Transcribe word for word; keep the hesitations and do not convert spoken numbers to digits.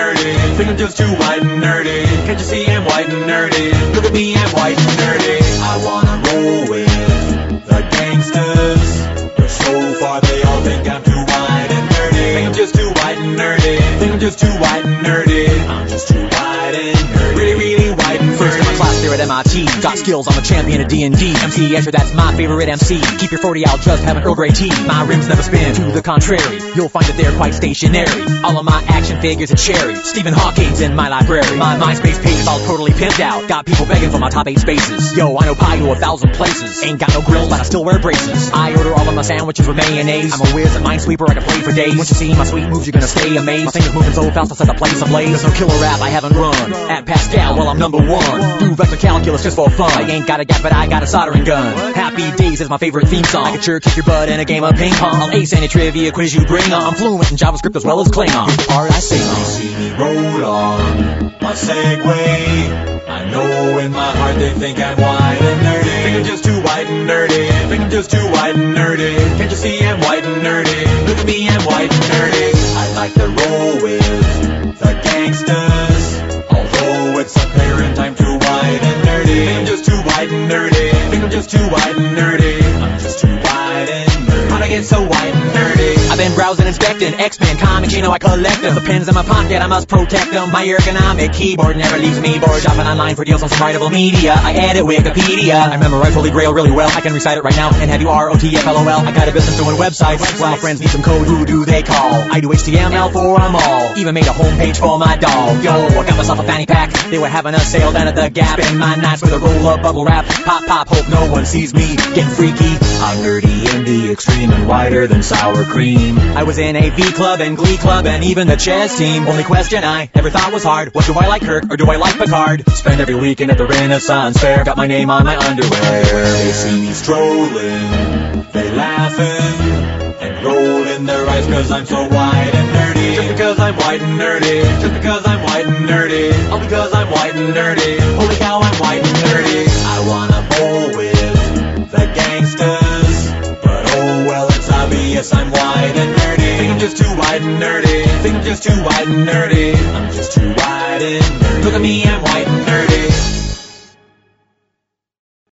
nerdy. Think I'm just too white and nerdy. Can't you see I'm white and nerdy? Look at me, I'm white and nerdy. I wanna roll with the gangsters, but so far they all think I'm too white and nerdy. Think I'm just too white and nerdy. Think I'm just too white and nerdy. I'm just too white and nerdy. Really, really white and nerdy. First in my class there at M I T. Got skills, I'm a champion of D and D. M C Escher, that's my favorite M C. Keep your forty out, just have an Earl Grey tea. My rims never spin, to the contrary. You'll find that they're quite stationary. All of my action figures are cherry. Stephen Hawking's in my library. My MySpace page is all totally pimped out. Got people begging for my top eight spaces. Yo, I know pie to a thousand places. Ain't got no grill, but I still wear braces. I order all of my sandwiches with mayonnaise. I'm a whiz and minesweeper, I can play for days. Once you see my sweet moves, you're gonna stay amazed. My fingers moving so fast, I'll set the place ablaze. There's no killer rap I haven't run. At Pascal, well, I'm number one. Do vector calculus just for fun. I ain't got a gap, but I got a soldering gun. Happy Days is my favorite theme song. I can sure kick your butt in a game of ping pong. I'll ace any trivia quiz you bring on. I'm fluent in JavaScript as well as Klingon. Here's the part I sing on. See me roll on my Segway. I know in my heart they think I'm white and nerdy. Think I'm just too white and nerdy. Think I'm just too white and nerdy. Can't you see I'm white and nerdy? Look at me, I'm white and nerdy. I like to roll with the gangsters, although it's apparent I'm too white and nerdy. Think I'm just too white and nerdy. Think I'm just too white and nerdy. I'm just too white and nerdy. How'd I get so white and nerdy? I've been browsing, inspecting X-Men comics, you know I collect them. The pens in my pocket, I must protect them. My ergonomic keyboard never leaves me bored. Shopping online for deals on some writable media. I edit Wikipedia. I memorize Holy Grail really well. I can recite it right now and have you R O T F L O L. I got a business doing websites. Well, my friends need some code, who do they call? I do H T M L for them all. Even made a homepage for my dog. Yo, I got myself a fanny pack. They were having a sale down at the Gap. Spend my nights with a roll of bubble wrap. Pop, pop, hope no one sees me getting freaky. I'm nerdy in the extreme and whiter than sour cream. I was in a V Club and Glee Club and even the chess team. Only question I ever thought was hard, what do I like, Kirk or do I like Picard? Spend every weekend at the Renaissance Fair. Got my name on my underwear. They see me strolling, they laughing and rolling their eyes cause I'm so white and nerdy. Just because I'm white and nerdy. Just because I'm white and nerdy. All because I'm white and nerdy. Holy cow, I'm white and nerdy. I wanna bowl with the gangsters, but oh well, it's obvious I'm white and nerdy. Think I'm just too white and nerdy. Think I'm just too white and nerdy. I'm just too white and nerdy. Look at me, I'm white and nerdy.